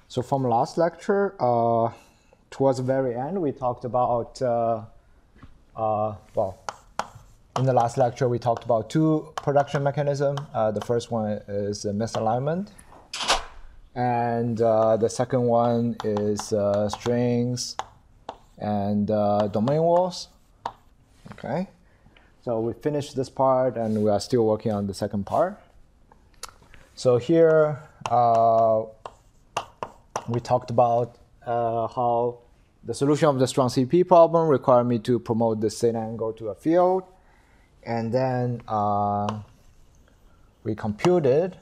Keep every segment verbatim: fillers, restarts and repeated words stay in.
So from last lecture, uh, towards the very end, we talked about, uh, uh, well, in the last lecture, we talked about two production mechanisms. Uh, the first one is uh, misalignment. And uh, the second one is uh, strings and uh, domain walls. Okay. So we finished this part, and we are still working on the second part. So here, uh, we talked about uh, how the solution of the strong C P problem required me to promote the state angle to a field. And then uh, we computed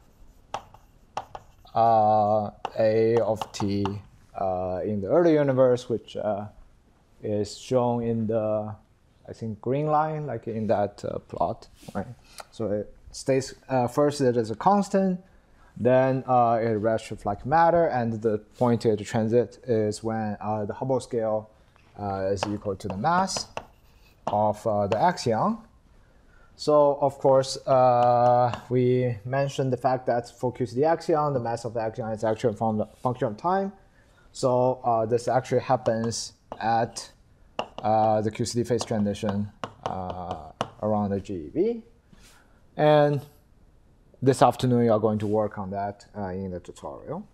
uh, A of t uh, in the early universe, which uh, is shown in the, I think, green line, like in that uh, plot. Right? So it stays, uh, first it is a constant, then uh, it redshifts like matter, and the pointed transit is when uh, the Hubble scale uh, is equal to the mass of uh, the axion. So, of course, uh, we mentioned the fact that for Q C D axion, the mass of the axion is actually from the function of time. So uh, this actually happens at uh, the Q C D phase transition uh, around the G E V. And this afternoon, you are going to work on that uh, in the tutorial.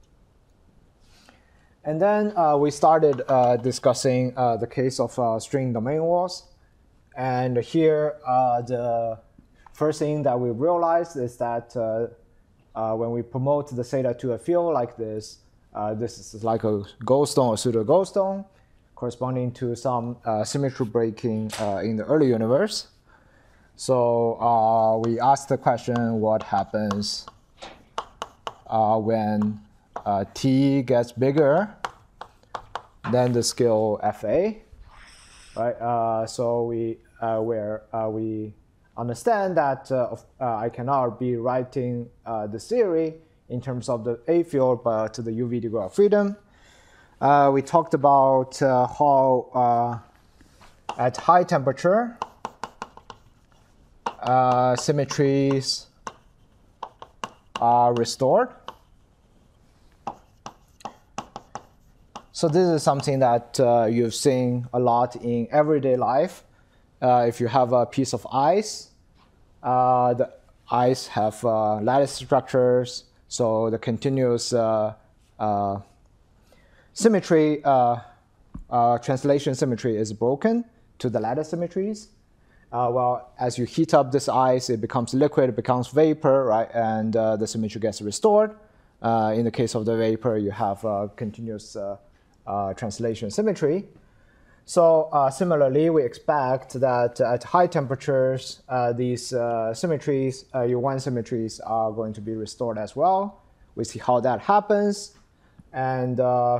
And then uh, we started uh, discussing uh, the case of uh, string domain walls. And here, uh, the first thing that we realized is that uh, uh, when we promote the theta to a field like this, uh, this is like a goldstone or pseudo goldstone, corresponding to some uh, symmetry breaking uh, in the early universe. So uh, we asked the question, what happens uh, when uh, t gets bigger than the scale fa, right? Uh, so we uh, where uh, we understand that uh, uh, I cannot be writing uh, the theory in terms of the A field, but to the U V degree of freedom. Uh, we talked about uh, how uh, at high temperature, Uh, symmetries are restored. So this is something that uh, you've seen a lot in everyday life. Uh, if you have a piece of ice, uh, the ice have uh, lattice structures, so the continuous uh, uh, symmetry, uh, uh, translation symmetry is broken to the lattice symmetries. Uh, well, as you heat up this ice, it becomes liquid, it becomes vapor, right? And uh, the symmetry gets restored. Uh, in the case of the vapor, you have uh, continuous uh, uh, translation symmetry. So uh, similarly, we expect that at high temperatures, uh, these uh, symmetries, uh, U one symmetries, are going to be restored as well. We see how that happens. And uh,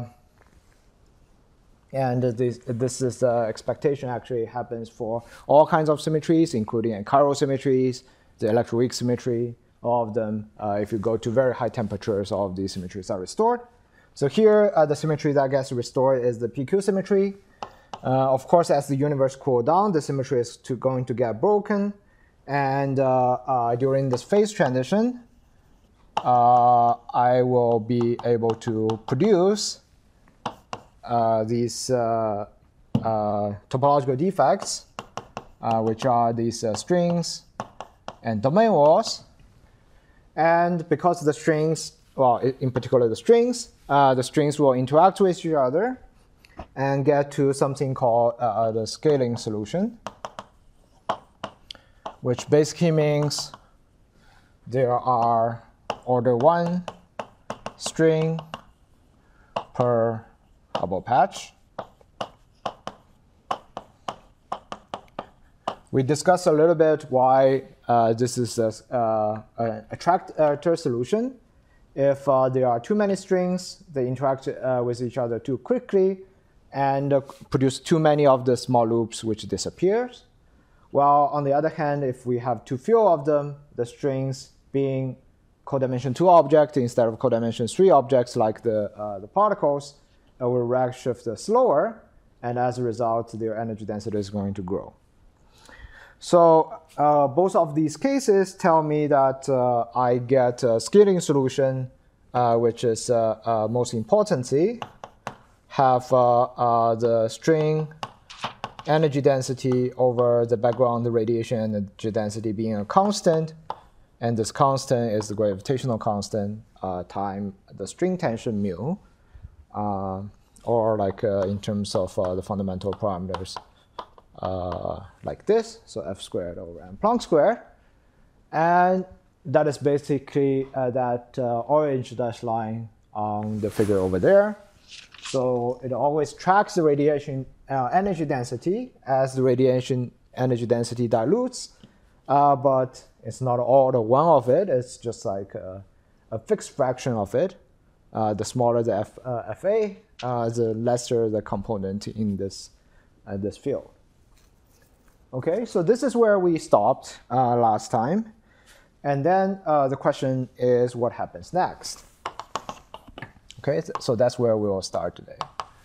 And this, this is the uh, expectation actually happens for all kinds of symmetries, including chiral symmetries, the electroweak symmetry, all of them. Uh, if you go to very high temperatures, all of these symmetries are restored. So here, uh, the symmetry that gets restored is the P Q symmetry. Uh, of course, as the universe cools down, the symmetry is to, going to get broken. And uh, uh, during this phase transition, uh, I will be able to produce Uh, these uh, uh, topological defects, uh, which are these uh, strings and domain walls. And because the strings, well, in particular the strings, uh, the strings will interact with each other and get to something called uh, the scaling solution, which basically means there are order one string per Hubble patch. We discussed a little bit why uh, this is a, uh, an attractor solution. If uh, there are too many strings, they interact uh, with each other too quickly and uh, produce too many of the small loops which disappears. While on the other hand, if we have too few of them, the strings being codimension two objects instead of codimension three objects like the, uh, the particles, uh, will redshift slower, and as a result, their energy density is going to grow. So uh, both of these cases tell me that uh, I get a scaling solution uh, which is uh, uh, most importantly, have uh, uh, the string energy density over the background radiation energy density being a constant, and this constant is the gravitational constant uh, time the string tension mu, uh, or like uh, in terms of uh, the fundamental parameters, uh, like this, so f squared over m Planck squared, and that is basically uh, that uh, orange dashed line on the figure over there. So it always tracks the radiation uh, energy density as the radiation energy density dilutes, uh, but it's not all the one of it. It's just like a, a fixed fraction of it. Uh, the smaller the F, uh, Fa, uh, the lesser the component in this, uh, this field. Okay, so this is where we stopped uh, last time. And then uh, the question is what happens next? Okay, so that's where we will start today.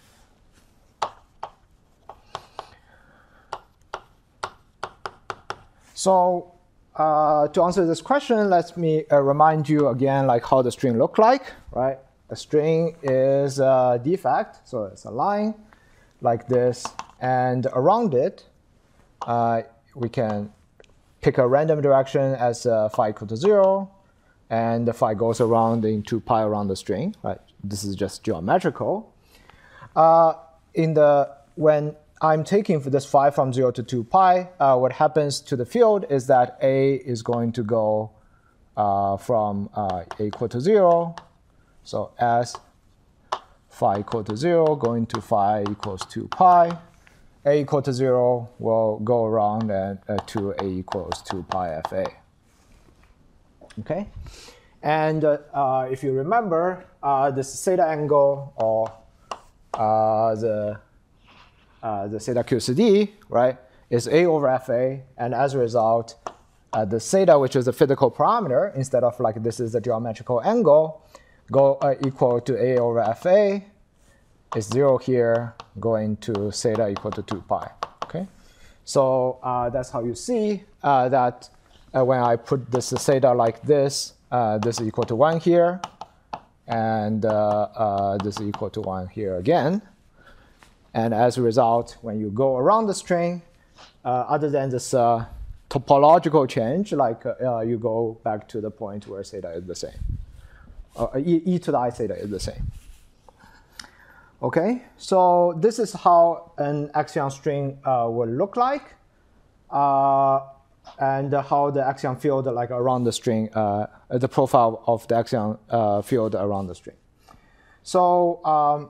So uh, to answer this question, let me uh, remind you again like how the string look like, right? A string is a defect, so it's a line like this, and around it, uh, we can pick a random direction as uh, phi equal to zero, and the phi goes around in two pi around the string, right? This is just geometrical. Uh, in the when I'm taking for this phi from zero to two pi, uh, what happens to the field is that A is going to go uh, from uh, A equal to zero, so as phi equal to zero going to phi equals two pi. A equal to zero will go around and, uh, to A equals two pi Fa. Okay, and uh, uh, if you remember, uh, this theta angle or uh, the uh, the theta Q C D, right, is A over Fa, and as a result, uh, the theta, which is a physical parameter, instead of like this is the geometrical angle, go uh, equal to A over Fa. Is zero here, going to theta equal to two pi. Okay, so uh, that's how you see uh, that uh, when I put this theta like this, uh, this is equal to one here, and uh, uh, this is equal to one here again. And as a result, when you go around the string, uh, other than this uh, topological change, like uh, you go back to the point where theta is the same, uh, e, e to the I theta is the same. Okay, so this is how an axion string uh, will look like, uh, and how the axion field like around the string, uh, the profile of the axion uh, field around the string. So, um,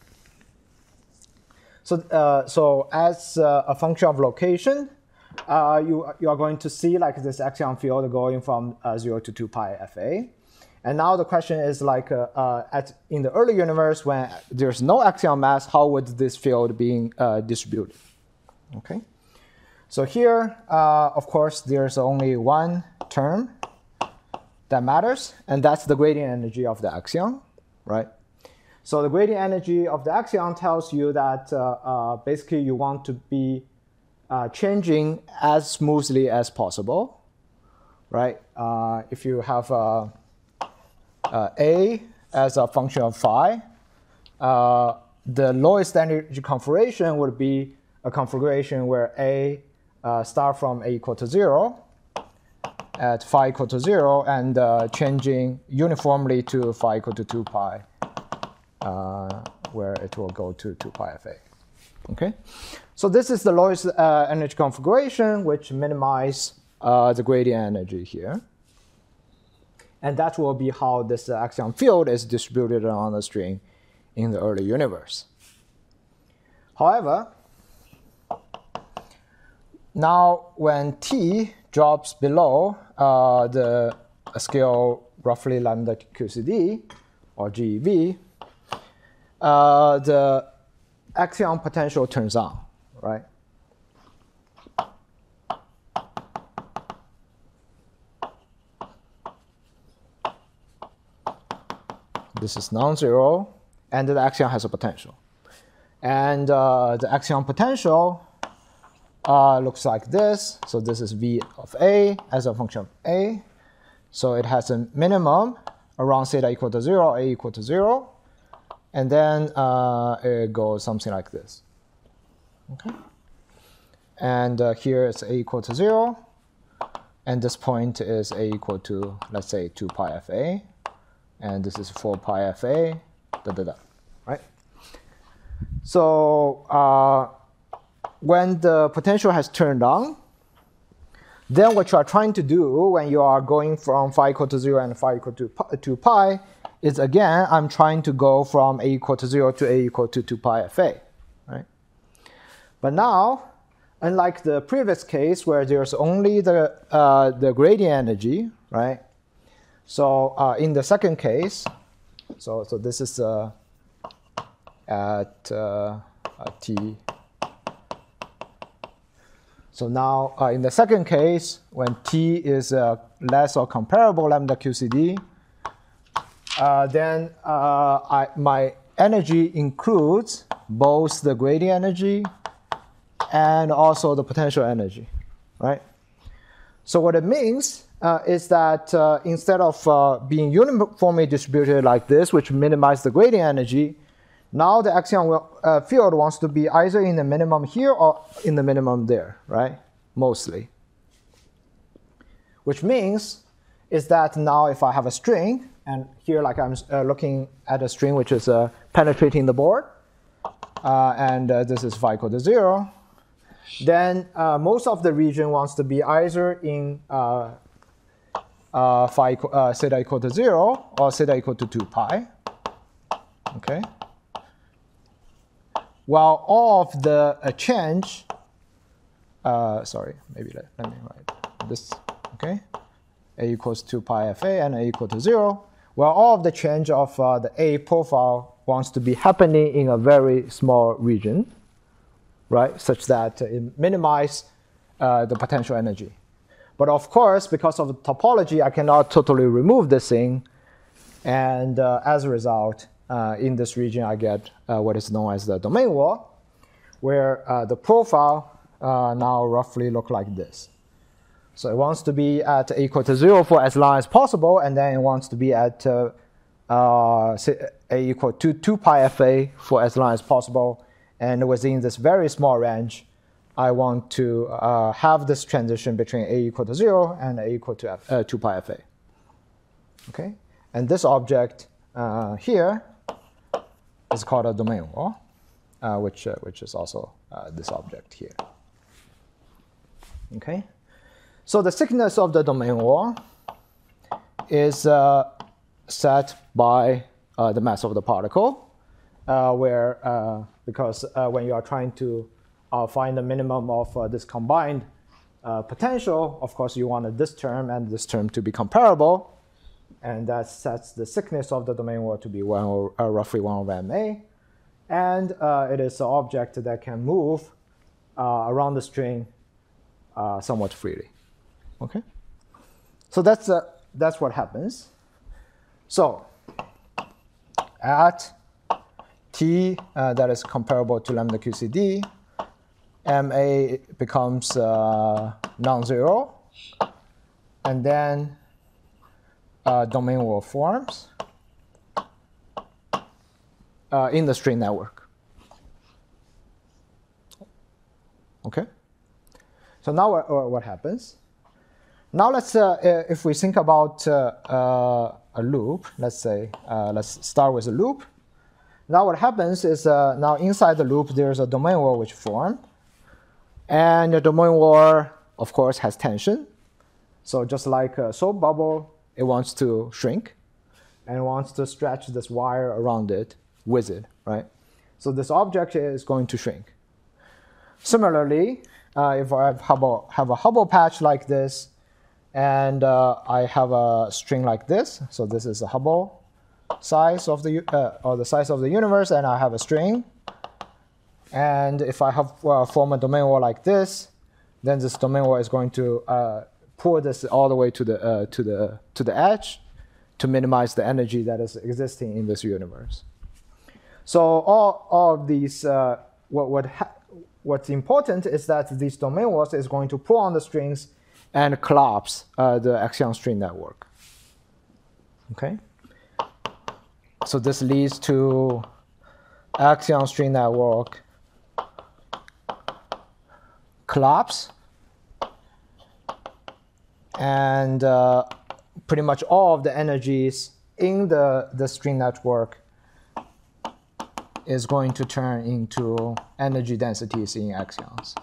so, uh, so as uh, a function of location, uh, you you are going to see like this axion field going from uh, zero to two pi Fa. And now the question is like uh, uh, at in the early universe when there's no axion mass, how would this field be uh, distributed? Okay, so here, uh, of course, there's only one term that matters, and that's the gradient energy of the axion, right? So the gradient energy of the axion tells you that uh, uh, basically you want to be uh, changing as smoothly as possible, right? Uh, if you have a Uh, A as a function of phi, uh, the lowest energy configuration would be a configuration where A uh, start from A equal to zero at phi equal to zero and uh, changing uniformly to phi equal to two pi, uh, where it will go to two pi Fa. Okay, so this is the lowest uh, energy configuration, which minimizes uh, the gradient energy here. And that will be how this uh, axion field is distributed on the string in the early universe. However, now when T drops below uh, the scale roughly lambda Q C D, or G E V, uh, the axion potential turns on, right? This is non-zero, and the axion has a potential. And uh, the axion potential uh, looks like this. So this is V of A as a function of A. So it has a minimum around theta equal to zero, a equal to zero, and then uh, it goes something like this. Okay, and uh, here it's a equal to zero, and this point is a equal to, let's say, two pi f a, and this is four pi f a, da da da, right? So uh, when the potential has turned on, then what you are trying to do when you are going from phi equal to zero and phi equal to pi, to pi is, again, I'm trying to go from a equal to zero to a equal to two pi f a, right? But now, unlike the previous case where there's only the, uh, the gradient energy, right? So uh, in the second case, so, so this is uh, at uh, uh, t. So now uh, in the second case, when t is uh, less or comparable lambda Q C D, uh, then uh, I, my energy includes both the gradient energy and also the potential energy, right? So what it means uh, is that uh, instead of uh, being uniformly distributed like this, which minimizes the gradient energy, now the axion uh, field wants to be either in the minimum here or in the minimum there, right? Mostly. Which means is that now if I have a string, and here like I'm uh, looking at a string which is uh, penetrating the board, uh, and uh, this is phi equal to zero, then uh, most of the region wants to be either in uh, uh, phi uh, theta equal to zero or theta equal to two pi, okay? While all of the uh, change, uh, sorry, maybe let, let me write this, okay? A equals two pi f a and a equal to zero. Well, all of the change of uh, the A profile wants to be happening in a very small region, right? Such that it minimizes uh, the potential energy. But of course, because of the topology, I cannot totally remove this thing. And uh, as a result, uh, in this region, I get uh, what is known as the domain wall, where uh, the profile uh, now roughly look like this. So it wants to be at a equal to zero for as long as possible, and then it wants to be at uh, uh, a equal to two pi f a for as long as possible. And within this very small range, I want to uh, have this transition between a equal to zero and a equal to f, uh, two pi f a. Okay, and this object uh, here is called a domain wall, uh, which uh, which is also uh, this object here. Okay. So the thickness of the domain wall is uh, set by uh, the mass of the particle, uh, where uh, because uh, when you are trying to uh, find the minimum of uh, this combined uh, potential, of course you want this term and this term to be comparable, and that sets the thickness of the domain wall to be one or, uh, roughly one over ma, and uh, it is an object that can move uh, around the string uh, somewhat freely. Okay, so that's uh, that's what happens. So at t uh, that is comparable to lambda Q C D, ma becomes uh, non-zero, and then uh, domain wall forms uh, in the string network. Okay, so now what, what happens? Now let's, uh, if we think about uh, uh, a loop, let's say, uh, let's start with a loop. Now what happens is uh, now inside the loop there's a domain wall which formed. And the domain wall, of course, has tension. So just like a soap bubble, it wants to shrink and it wants to stretch this wire around it with it, right? So this object is going to shrink. Similarly, uh, if I have, Hubble, have a Hubble patch like this, and uh, I have a string like this. So this is the Hubble size of the uh, or the size of the universe, and I have a string. And if I have uh, form a domain wall like this, then this domain wall is going to uh, pull this all the way to the uh, to the to the edge to minimize the energy that is existing in this universe. So all all of these uh, what what ha what's important is that these domain walls is going to pull on the strings and collapse uh, the axion string network. Okay, so this leads to axion string network collapse. And uh, pretty much all of the energies in the, the string network is going to turn into energy densities in axions.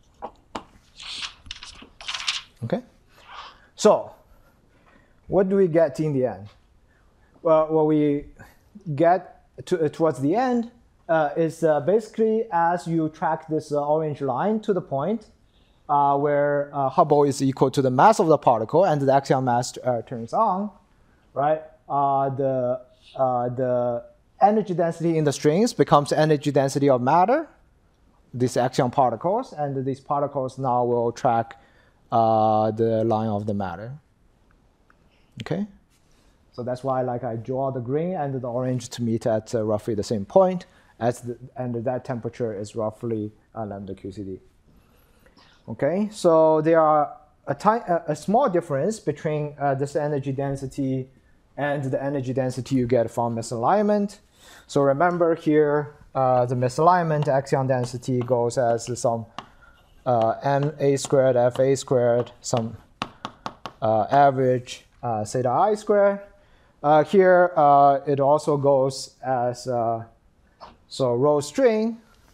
Okay? So, what do we get in the end? Well, what we get to, uh, towards the end uh, is uh, basically as you track this uh, orange line to the point uh, where uh, Hubble is equal to the mass of the particle and the axion mass uh, turns on, right? Uh, the, uh, the energy density in the strings becomes energy density of matter, these axion particles, and these particles now will track uh, the line of the matter. Okay? So that's why like I draw the green and the orange to meet at uh, roughly the same point, as the, and that temperature is roughly uh, lambda Q C D. Okay, so there are a, a, a small difference between uh, this energy density and the energy density you get from misalignment. So remember here, uh, the misalignment axion density goes as some uh, M A squared F A squared, some uh, average uh, theta I squared. Uh, here, uh, it also goes as, uh, so rho string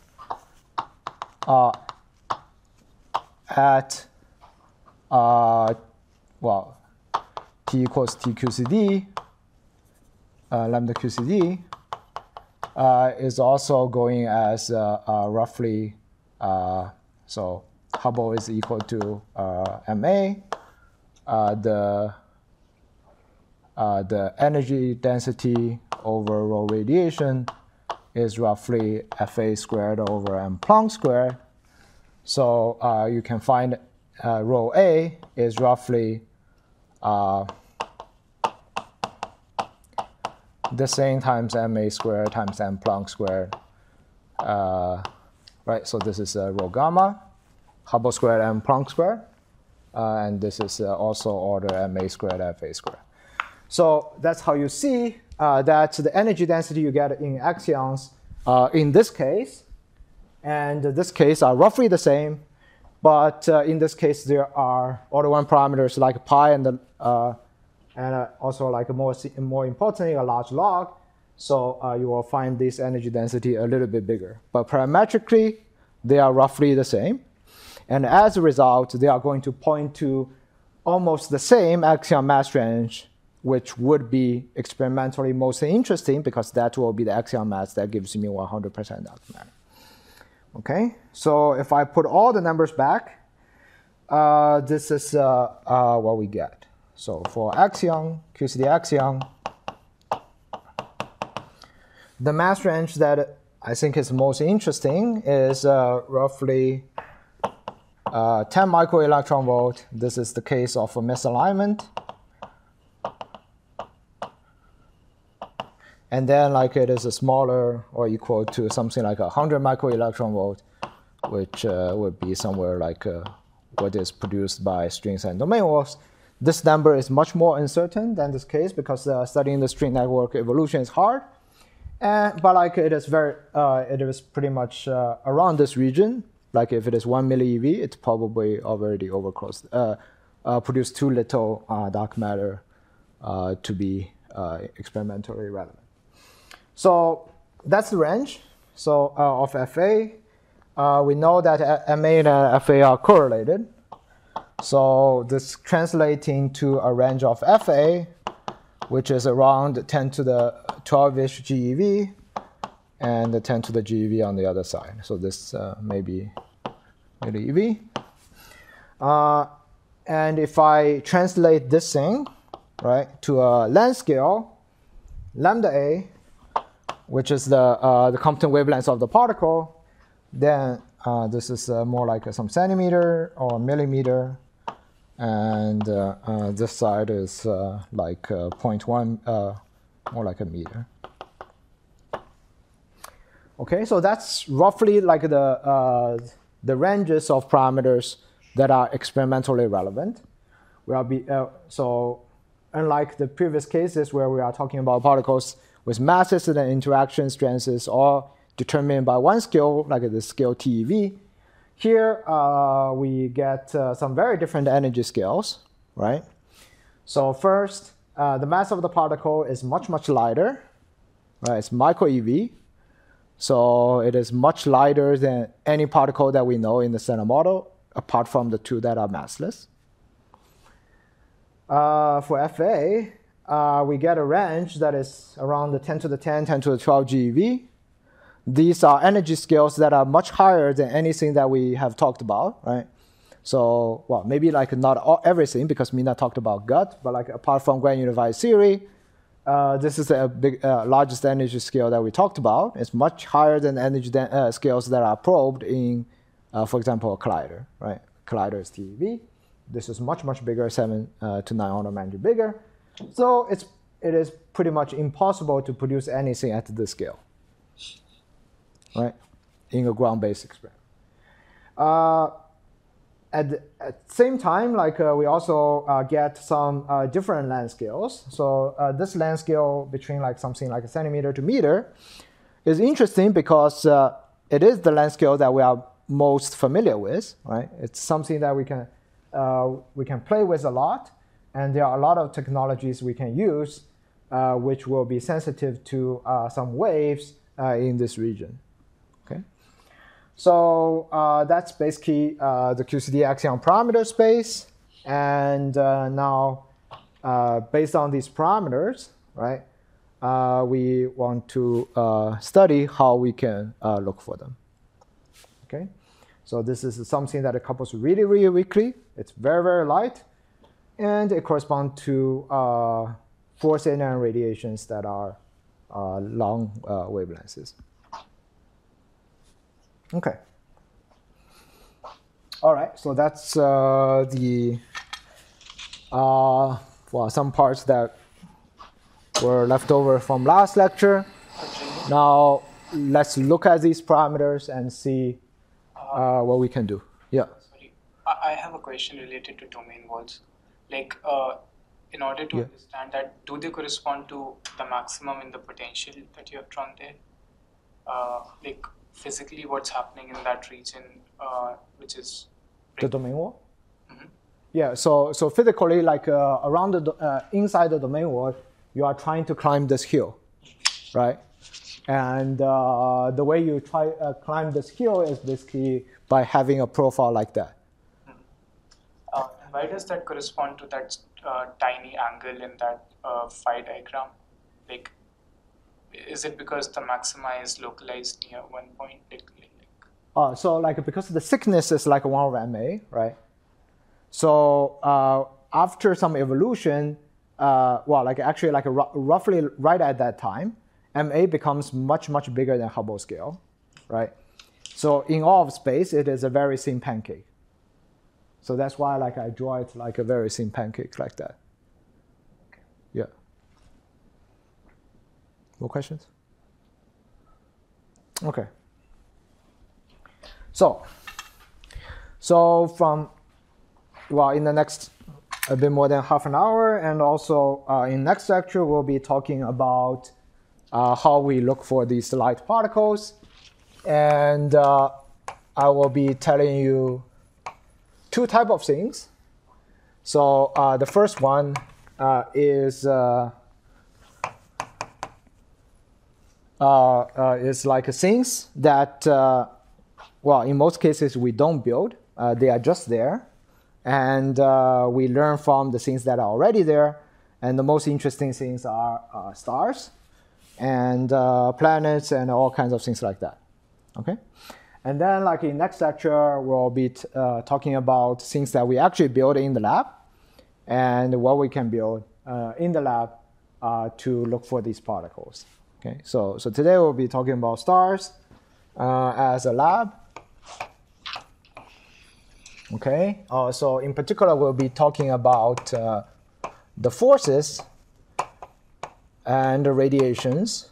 uh, at, uh, well, T equals T Q C D, uh, lambda Q C D, uh, is also going as uh, uh, roughly, uh, so Hubble is equal to uh, M A, uh, the Uh, the energy density over rho radiation is roughly F A squared over M Planck squared. So uh, you can find uh, rho A is roughly uh, the same times M A squared times M Planck squared. Uh, right, so this is uh, rho gamma, Hubble squared M Planck squared. Uh, and this is uh, also order M A squared F A squared. So that's how you see uh, that the energy density you get in axions uh, in this case and this case are roughly the same, but uh, in this case there are order one parameters like pi and, the, uh, and uh, also like more, more importantly a large log. So uh, you will find this energy density a little bit bigger. But parametrically they are roughly the same. And as a result, they are going to point to almost the same axion mass range, which would be experimentally most interesting because that will be the axion mass that gives me one hundred percent dark matter. Okay, so if I put all the numbers back, uh, this is uh, uh, what we get. So for axion, Q C D axion, the mass range that I think is most interesting is uh, roughly uh, ten microelectron volt. This is the case of a misalignment. And then like it is a smaller or equal to something like one hundred microelectron volt, which uh, would be somewhere like uh, what is produced by strings and domain walls. This number is much more uncertain than this case because uh, studying the string network evolution is hard. And, but like it is very, uh, it is pretty much uh, around this region. Like if it is one milli eV, it's probably already overclosed, uh, uh, produced too little uh, dark matter uh, to be uh, experimentally relevant. So that's the range so, uh, of F A. Uh, we know that M A and F A are correlated. So this translating to a range of F A, which is around ten to the twelve-ish GeV, and ten to the GeV on the other side. So this uh, may be milli eV. Uh, and if I translate this thing, right, to a length scale, lambda A, which is the, uh, the Compton wavelength of the particle, then uh, this is uh, more like uh, some centimeter or millimeter. And uh, uh, this side is uh, like uh, zero point one, uh, more like a meter. Okay, so that's roughly like the, uh, the ranges of parameters that are experimentally relevant. We are be, uh, so unlike the previous cases where we are talking about particles with masses and interaction strengths is all determined by one scale, like the scale T E V. Here, uh, we get uh, some very different energy scales, right? So first, uh, the mass of the particle is much, much lighter, right? It's micro E V. So it is much lighter than any particle that we know in the Standard Model, apart from the two that are massless. Uh, for F A, uh, we get a range that is around the ten to the ten, ten to the twelve G eV. These are energy scales that are much higher than anything that we have talked about, right? So, well, maybe like not all, everything, because Mina talked about gut, but like apart from grand unified theory, uh, this is the big, uh, largest energy scale that we talked about. It's much higher than energy uh, scales that are probed in, uh, for example, a collider, right? Collider is T E V. This is much, much bigger, seven uh, to nine order of magnitude bigger. So it's, it is pretty much impossible to produce anything at this scale, right? In a ground-based experiment. Uh, at, the, at the same time, like uh, we also uh, get some uh, different length scales. So uh, this length scale between like something like a centimeter to meter is interesting because uh, it is the length scale that we are most familiar with, right? It's something that we can Uh, we can play with a lot, and there are a lot of technologies we can use uh, which will be sensitive to uh, some waves uh, in this region. Okay, so uh, that's basically uh, the Q C D axion parameter space, and uh, now uh, based on these parameters, right, uh, we want to uh, study how we can uh, look for them. Okay. So this is something that it couples really, really weakly. It's very, very light. And it corresponds to uh, force and radiations that are uh, long uh, wavelengths. OK. All right, so that's uh, the uh, well, some parts that were left over from last lecture. Now let's look at these parameters and see Uh, what we can do. Yeah. Sorry, I have a question related to domain walls. Like, uh, in order to yeah. understand that, do they correspond to the maximum in the potential that you have drawn there? Uh, like, physically, what's happening in that region, uh, which is the domain wall? Mm-hmm. Yeah. So, so physically, like uh, around the uh, inside the domain wall, you are trying to climb this hill, right? And uh, the way you try uh, climb this hill is basically by having a profile like that. Uh, why does that correspond to that uh, tiny angle in that uh, phi diagram? Like, is it because the maxima is localized near one point? Like, like, uh, so like because the thickness is like one over M A, right? So uh, after some evolution, uh, well, like actually like a roughly right at that time, M A becomes much, much bigger than Hubble scale, right? So in all of space, it is a very thin pancake. So that's why like I draw it like a very thin pancake like that. Yeah. More questions? Okay. So, so from, well, in the next a bit more than half an hour, and also uh, in next lecture, we'll be talking about Uh, how we look for these light particles. And uh, I will be telling you two types of things. So uh, the first one uh, is, uh, uh, uh, is like things that, uh, well, in most cases, we don't build. Uh, they are just there. And uh, we learn from the things that are already there. And the most interesting things are uh, stars and uh, planets and all kinds of things like that, okay? And then like in next lecture, we'll be t uh, talking about things that we actually build in the lab and what we can build uh, in the lab uh, to look for these particles, okay? So, so today we'll be talking about stars uh, as a lab, okay? Uh, so in particular, we'll be talking about uh, the forces and the radiations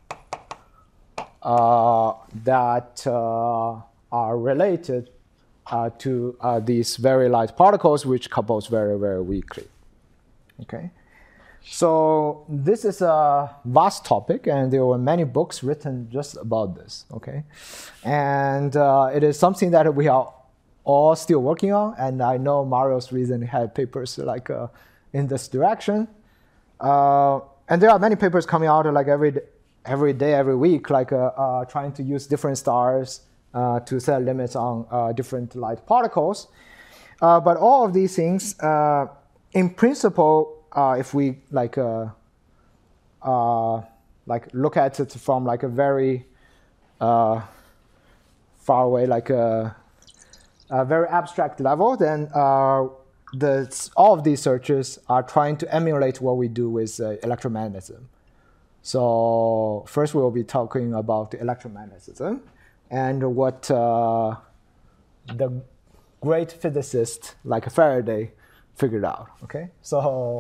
uh, that uh, are related uh, to uh, these very light particles, which couples very, very weakly. Okay, So this is a vast topic, and there were many books written just about this, okay? And uh, it is something that we are all still working on, and I know Mario's recently had papers like uh, in this direction. Uh, and there are many papers coming out like every, every day, every week, like uh, uh, trying to use different stars uh, to set limits on uh, different light particles. Uh, but all of these things, uh, in principle, Uh, if we like uh, uh, like look at it from like a very uh, far away, like a, a very abstract level, then uh, the, all of these searches are trying to emulate what we do with uh, electromagnetism. So first we will be talking about the electromagnetism and what uh, the great physicist like Faraday figured out. Okay, so.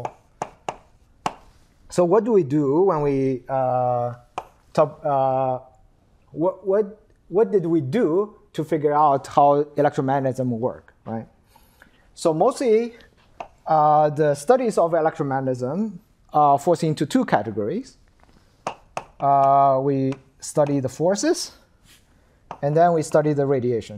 So what do we do when we uh, top, uh, what what what did we do to figure out how electromagnetism work, right? So mostly uh, the studies of electromagnetism are forced into two categories. Uh, we study the forces, and then we study the radiation.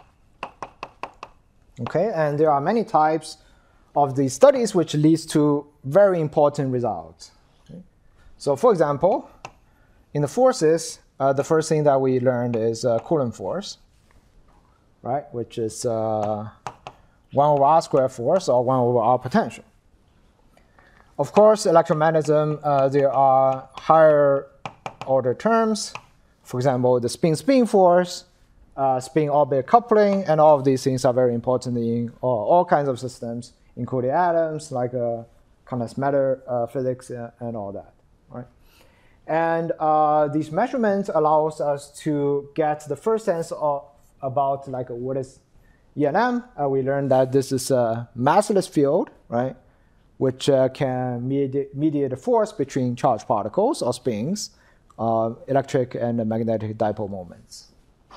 Okay, and there are many types of these studies which leads to very important results. So for example, in the forces, uh, the first thing that we learned is uh, Coulomb force, right? Which is uh, one over r squared force or one over r potential. Of course, electromagnetism, uh, there are higher order terms. For example, the spin-spin force, uh, spin-orbit coupling, and all of these things are very important in all, all kinds of systems, including atoms, like uh, condensed matter uh, physics uh, and all that. Right? And uh, these measurements allows us to get the first sense of about like what is E and M. Uh, we learned that this is a massless field, right, which uh, can mediate, mediate a force between charged particles or spins, uh, electric and magnetic dipole moments.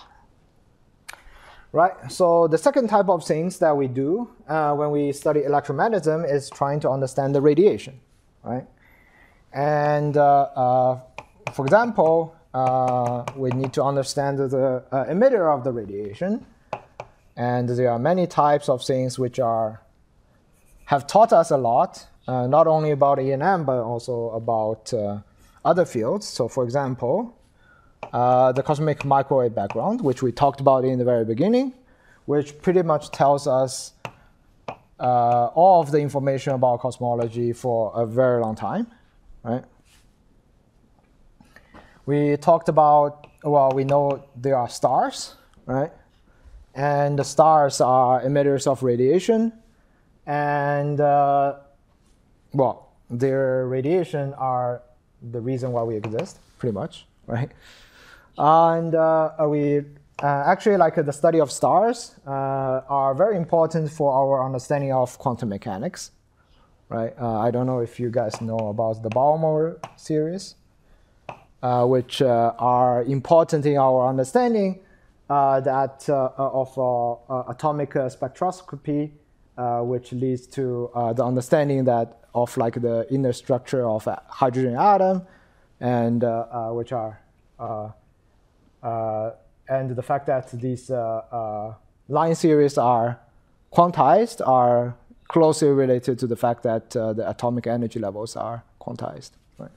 Right. So the second type of things that we do uh, when we study electromagnetism is trying to understand the radiation, right? And uh, uh, for example, uh, we need to understand the uh, emitter of the radiation. And there are many types of things which are have taught us a lot, uh, not only about E and M, but also about uh, other fields. So for example, uh, the cosmic microwave background, which we talked about in the very beginning, which pretty much tells us uh, all of the information about cosmology for a very long time. Right? We talked about, well, we know there are stars, right? And the stars are emitters of radiation. And, uh, well, their radiation are the reason why we exist, pretty much, right? And uh, we uh, actually, like uh, the study of stars uh, are very important for our understanding of quantum mechanics. Right? Uh, I don't know if you guys know about the Balmer series, uh, which uh, are important in our understanding uh, that uh, of uh, uh, atomic uh, spectroscopy, uh, which leads to uh, the understanding that of like the inner structure of a hydrogen atom, and uh, uh, which are uh, uh, and the fact that these uh, uh, line series are quantized are closely related to the fact that uh, the atomic energy levels are quantized. Right?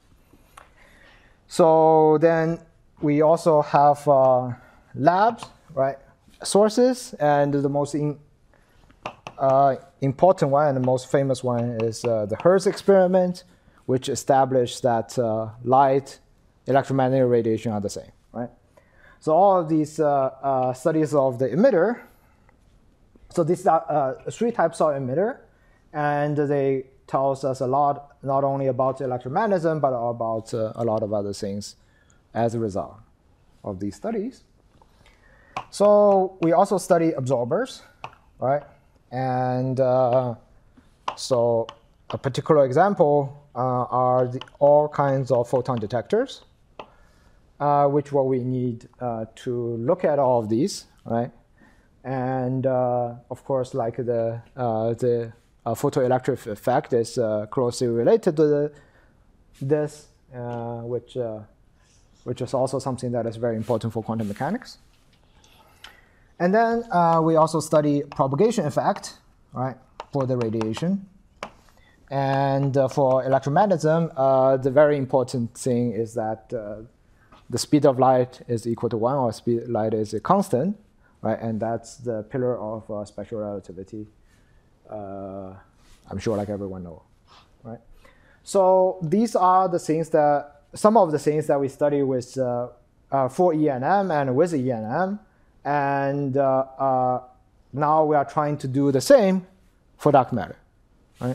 So then we also have uh, labs, right? Sources, and the most in, uh, important one and the most famous one is uh, the Hertz experiment, which established that uh, light, electromagnetic radiation are the same. Right? So all of these uh, uh, studies of the emitter. So these are uh, three types of emitter, and they tell us a lot, not only about electromagnetism, but about uh, a lot of other things as a result of these studies. So we also study absorbers, right? And uh, so a particular example uh, are the, all kinds of photon detectors, uh, which what we need uh, to look at all of these, right? And uh, of course, like the uh, the uh, photoelectric effect is uh, closely related to the, this, uh, which, uh, which is also something that is very important for quantum mechanics. And then uh, we also study propagation effect, right, for the radiation. And uh, for electromagnetism, uh, the very important thing is that uh, the speed of light is equal to one, or speed of light is a constant, right? And that's the pillar of uh, special relativity. Uh, I'm sure like everyone knows, right? So these are the things that, some of the things that we study with uh, uh, for E N M and with E N M. And uh, uh, now we are trying to do the same for dark matter, right?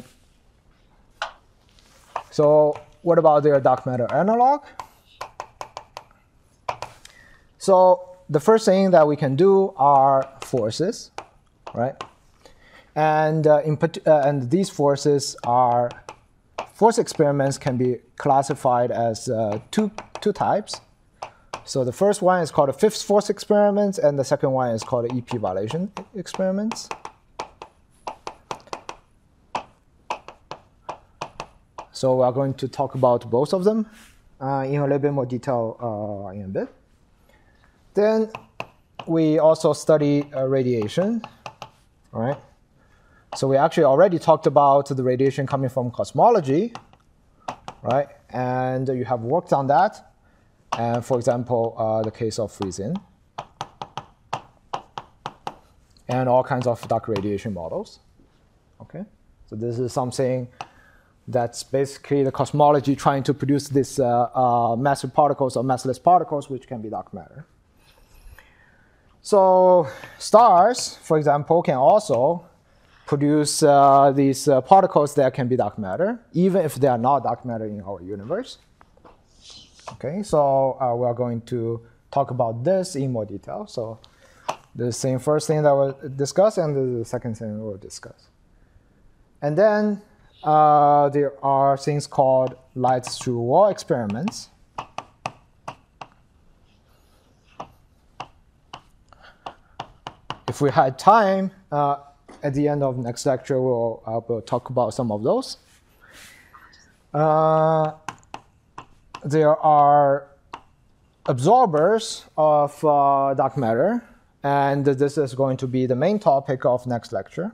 So what about the dark matter analog? So the first thing that we can do are forces, right? And, uh, in, uh, and these forces are, force experiments can be classified as uh, two, two types. So the first one is called a fifth force experiment, and the second one is called E P violation experiments. So we are going to talk about both of them uh, in a little bit more detail uh, in a bit. Then we also study uh, radiation, all right? So we actually already talked about the radiation coming from cosmology, right? And you have worked on that. And for example, uh, the case of freezing, and all kinds of dark radiation models, okay? So this is something that's basically the cosmology trying to produce these uh, uh, massive particles or massless particles, which can be dark matter. So stars, for example, can also produce uh, these uh, particles that can be dark matter, even if they are not dark matter in our universe. Okay, so uh, we are going to talk about this in more detail. So the same first thing that we'll discuss, and the second thing we'll discuss. And then uh, there are things called light through wall experiments. If we had time, uh, at the end of next lecture, we'll, uh, we'll talk about some of those. Uh, there are absorbers of uh, dark matter, and this is going to be the main topic of next lecture.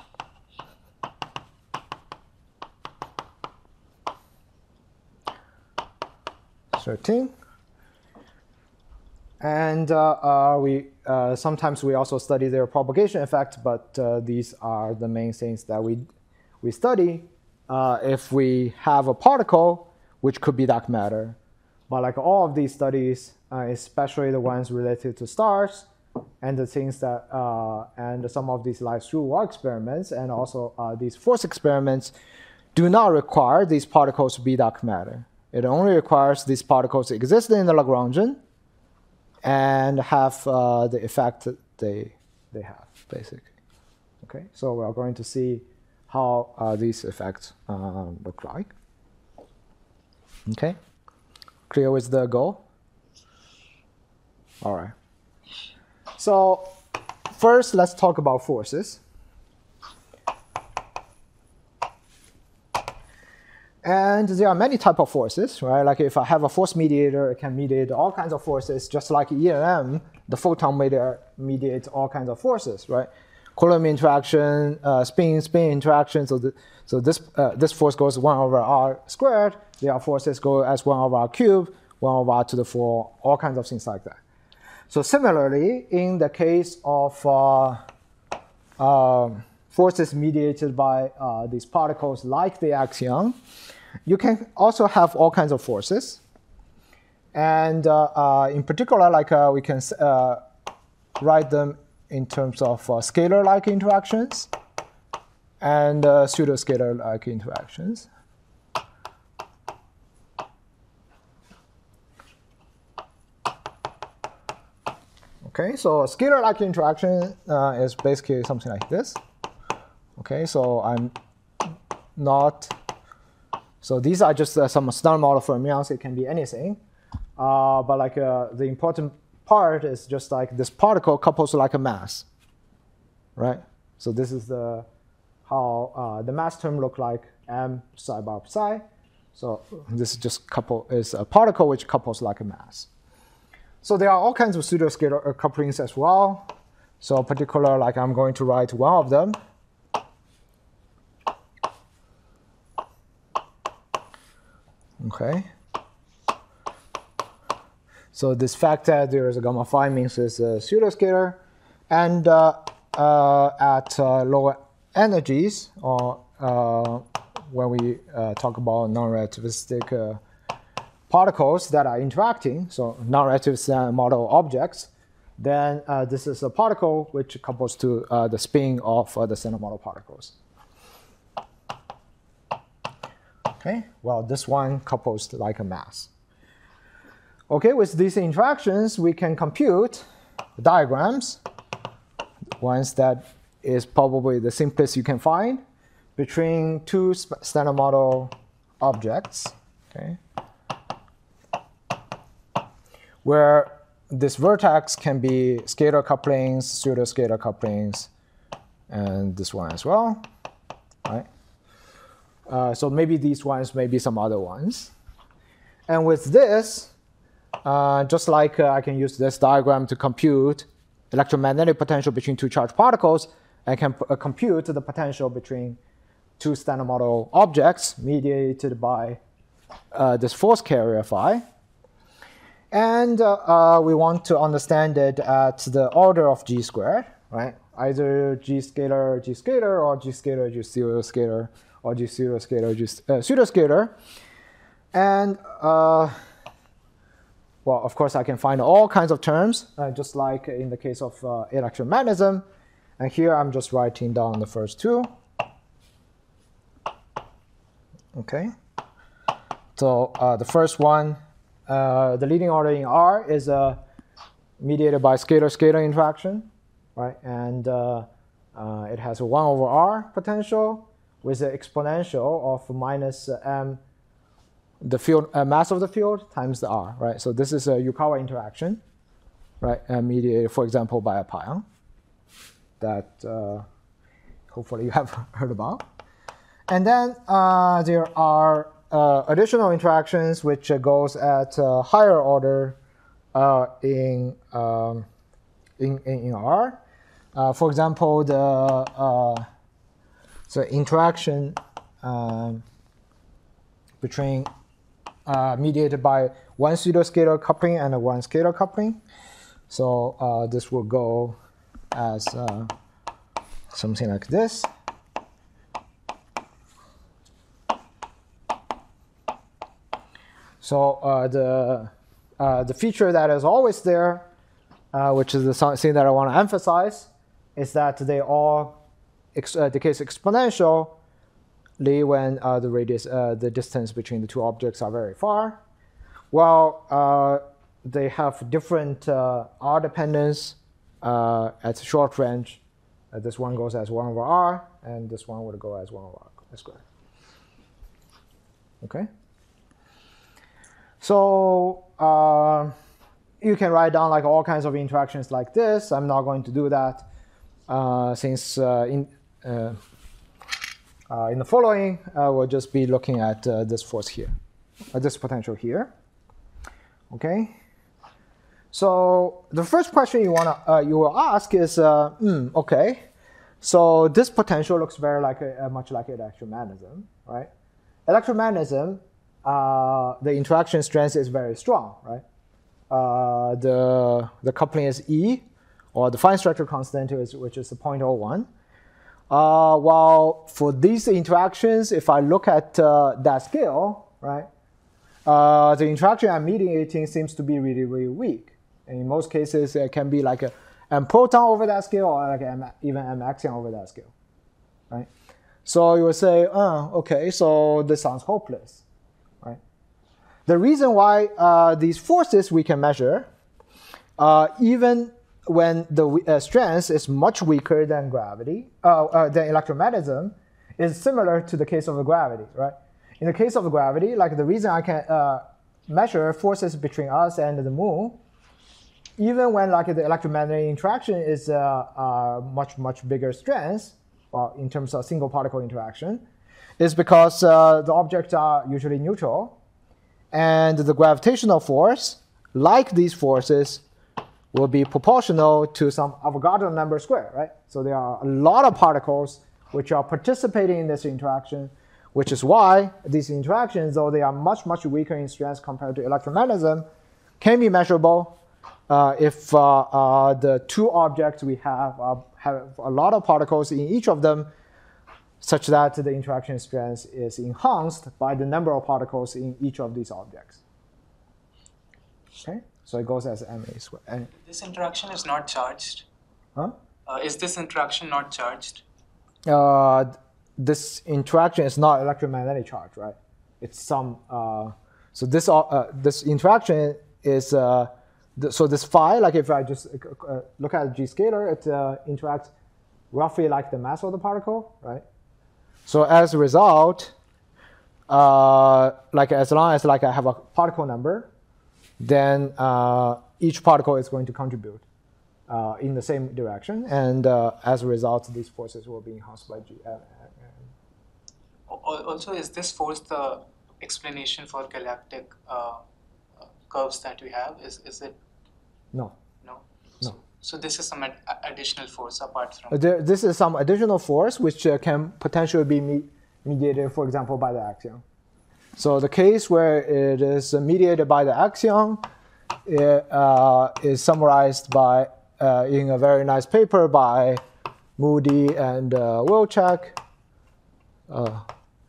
thirteen. And uh, uh, we uh, sometimes we also study their propagation effect, but uh, these are the main things that we we study uh, if we have a particle which could be dark matter. But like all of these studies, uh, especially the ones related to stars, and the things that uh, and some of these light through wall experiments, and also uh, these force experiments, do not require these particles to be dark matter. It only requires these particles to exist in the Lagrangian and have uh, the effect that they, they have, basically. Okay, so we are going to see how uh, these effects uh, look like. Okay, clear with the goal? All right. So first, let's talk about forces. And there are many types of forces, right? Like if I have a force mediator, it can mediate all kinds of forces, just like E N M, the photon mediator mediates all kinds of forces, right? Coulomb interaction, uh, spin-spin interaction. So, the, so this uh, this force goes one over r squared. The other forces go as one over r cubed, one over r to the four, all kinds of things like that. So similarly, in the case of uh, uh, forces mediated by uh, these particles like the axion, you can also have all kinds of forces. And uh, uh, in particular, like uh, we can uh, write them in terms of uh, scalar-like interactions and uh, pseudo-scalar-like interactions. Okay, so a scalar-like interaction uh, is basically something like this. Okay, so I'm not, so these are just uh, some Snell model fermions. It can be anything. Uh, but like uh, the important part is just like this particle couples like a mass, right? So this is the how uh, the mass term look like m psi bar psi. So this is just couple is a particle which couples like a mass. So there are all kinds of pseudoscalar couplings as well. So particular, like I'm going to write one of them. Okay. So this fact that there is a gamma phi means it's a pseudoscalar, and uh, uh, at uh, lower energies, or uh, when we uh, talk about non-relativistic uh, particles that are interacting, so non-relative model objects, then uh, this is a particle which couples to uh, the spin of uh, the standard model particles. Okay, well, this one couples like a mass. Okay, with these interactions, we can compute diagrams, ones that is probably the simplest you can find, between two standard model objects, okay, where this vertex can be scalar couplings, pseudo-scalar couplings, and this one as well, right? Uh, so maybe these ones, maybe some other ones. And with this, uh, just like uh, I can use this diagram to compute electromagnetic potential between two charged particles, I can uh, compute the potential between two standard model objects mediated by uh, this force carrier phi. And uh, uh, we want to understand it at the order of g squared, right? Either g scalar, g scalar, or g scalar, g pseudo-scalar, or g pseudo-scalar, g uh, pseudo-scalar. And, uh, well, of course, I can find all kinds of terms, uh, just like in the case of uh, electromagnetism. And here I'm just writing down the first two. Okay. So uh, the first one, uh, the leading order in R is uh, mediated by scalar-scalar interaction, right? And uh, uh, it has a one over R potential with an exponential of minus m, the field uh, mass of the field times the R, right? So this is a Yukawa interaction, right? Uh, mediated, for example, by a pion that uh, hopefully you have heard about. And then uh, there are uh, additional interactions which uh, goes at uh, higher order uh, in, um, in, in in R. Uh, for example, the uh, so interaction um, between uh, mediated by one pseudoscalar coupling and a one scalar coupling. So uh, this will go as uh, something like this. So uh, the uh, the feature that is always there, uh, which is the thing that I want to emphasize, is that they all ex uh, decay exponentially when uh, the radius, uh, the distance between the two objects are very far. Well, uh, they have different uh, R dependence uh, at short range. Uh, this one goes as one over R, and this one would go as one over R squared. Okay. So uh, you can write down like all kinds of interactions like this. I'm not going to do that uh, since uh, in uh, uh, in the following uh, we'll just be looking at uh, this force here, uh, this potential here. Okay. So the first question you wanna uh, you will ask is, uh, mm, okay, so this potential looks very like a, uh, much like electromagnetism, right? Electromagnetism. Uh, the interaction strength is very strong, right? Uh, the, the coupling is E, or the fine structure constant, is, which is zero point zero one. Uh, while for these interactions, if I look at uh, that scale, right, uh, the interaction I'm mediating seems to be really, really weak. And in most cases, it can be like a m proton over that scale, or like m, even m axion over that scale, right? So you would say, oh, okay, so this sounds hopeless. The reason why uh, these forces we can measure, uh, even when the uh, strength is much weaker than gravity, uh, uh, than electromagnetism, is similar to the case of the gravity, right? In the case of the gravity, like the reason I can uh, measure forces between us and the moon, even when like the electromagnetic interaction is uh, uh, much much bigger strength, uh, in terms of single particle interaction, is because uh, the objects are usually neutral, and the gravitational force, like these forces, will be proportional to some Avogadro number squared, right? So there are a lot of particles which are participating in this interaction, which is why these interactions, though they are much, much weaker in strength compared to electromagnetism, can be measurable uh, if uh, uh, the two objects we have uh, have a lot of particles in each of them, such that the interaction strength is enhanced by the number of particles in each of these objects. Okay, so it goes as M A squared. And this interaction is not charged. Huh? Uh, is this interaction not charged? Uh, this interaction is not electromagnetic charge, right? It's some. Uh, so this uh, this interaction is uh, the, so this phi. Like if I just uh, look at G scalar, it uh, interacts roughly like the mass of the particle, right? So as a result, uh, like as long as like I have a particle number, then uh, each particle is going to contribute uh, in the same direction, and uh, as a result, these forces will be enhanced by G. Uh, Also, is this force the explanation for galactic uh, curves that we have? Is is it? No. No. No. So, so this is some ad additional force apart from. There, this is some additional force which uh, can potentially be me mediated, for example, by the axion. So the case where it is mediated by the axion it, uh, is summarized by uh, in a very nice paper by Moody and uh, Wilczek. Uh,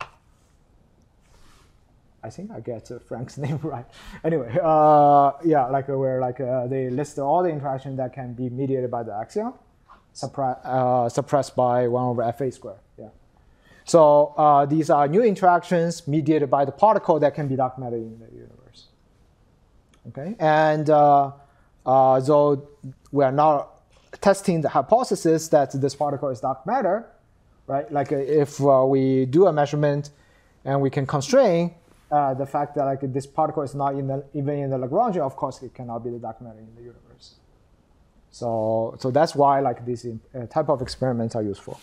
I think I get uh, Frank's name right. Anyway, uh, yeah, like uh, where like uh, they list all the interactions that can be mediated by the axion, suppre uh, suppressed by one over F A squared. Yeah. So uh, these are new interactions mediated by the particle that can be dark matter in the universe. Okay, and uh, uh, though we are now testing the hypothesis that this particle is dark matter, right? Like uh, if uh, we do a measurement and we can constrain uh, the fact that like this particle is not in the, even in the Lagrangian, of course it cannot be the dark matter in the universe. So so that's why like these uh, type of experiments are useful.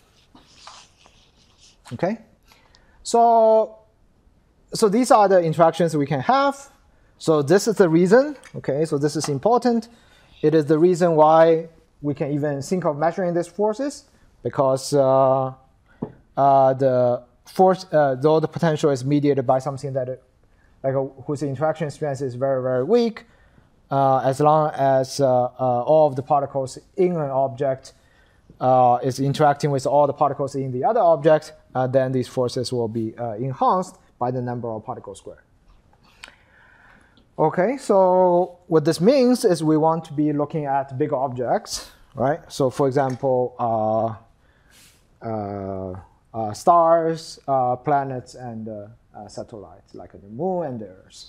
Okay, so so these are the interactions we can have. So this is the reason. Okay, so this is important. It is the reason why we can even think of measuring these forces, because uh, uh, the force, uh, though the potential is mediated by something that, it, like a, whose interaction strength is very very weak, uh, as long as uh, uh, all of the particles in an object uh, is interacting with all the particles in the other object, uh, then these forces will be uh, enhanced by the number of particles squared. Okay, so what this means is we want to be looking at big objects, right? So for example, uh, uh, uh, stars, uh, planets, and uh, uh, satellites, like the moon and the Earth.